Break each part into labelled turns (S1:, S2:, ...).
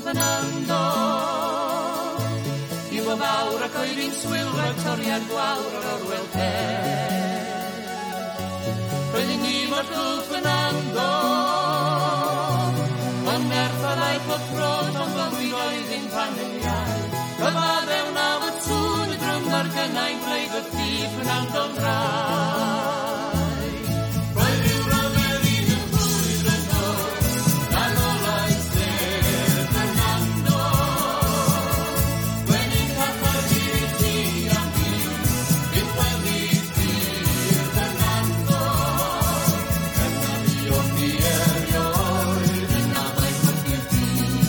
S1: Fernando. I fo fawr ac oedd i'n swilfa toriad gwawr ar orwel cer. Roedden ni mor cwl Fernando, ond nerffaddau pob brod ond bywyd oedd i'n paneliau. Cyfa fewn a fy tŵn y drwm ar gynnau gwneud y thi Fernando'n rai. Roedd i'w roedd un yn bwyd yn dod, dan olau ser Fernando. When i'n cael i'r ti am fi, bydd wedi tir Fernando. Yna fi o'n ni erioed yn amau cwrdd ti.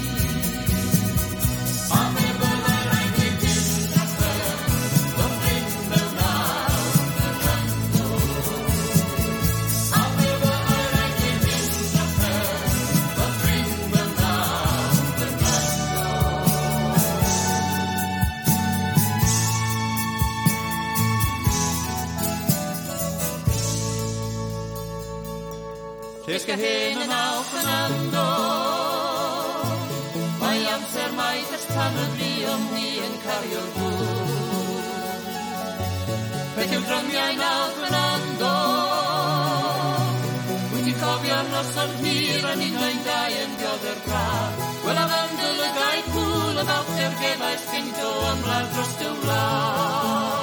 S1: A fe byddai rhaid i dim caffe, o'n ring mewn awr Fernando. A fe byddai rhaid i dim caffe, o'n ring mewn awr Fernando. Ysga hyn yn awr Fernando, mae amser mai ys pan y fi o'n ni yn cario'r dŵr. Beth yw drymiau nawr Fernando, wyt ti'n cofio'r noson hir a ni'n ein dau yn dioddau'r braf. Wel a fan dylygau cwl y falch gefais gynto am lawr dros dy wlad.